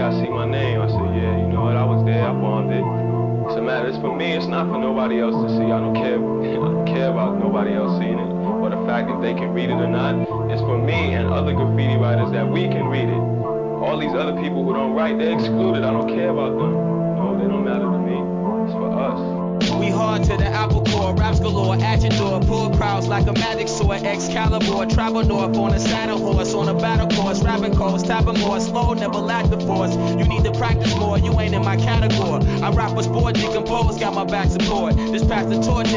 I see my name. I said, yeah, you know what? I was there. I bombed it. It's a matter. It's for me. It's not for nobody else to see. I don't care. I don't care about nobody else seeing it or the fact if they can read it or not. It's for me and other graffiti writers that we can read it. All these other people who don't write, they're excluded. I don't care about them. No, they don't matter to me. It's for us. We hard to the apple core, raps galore, agitador, pull crowds like a magic sword, Excalibur, travel north on a saddle horse, on a battle course, rapping calls, tapping more, slow, never lack the force. You need to practice more, you ain't in my category. I rap with sport, decompose, got my back support. This path the torch.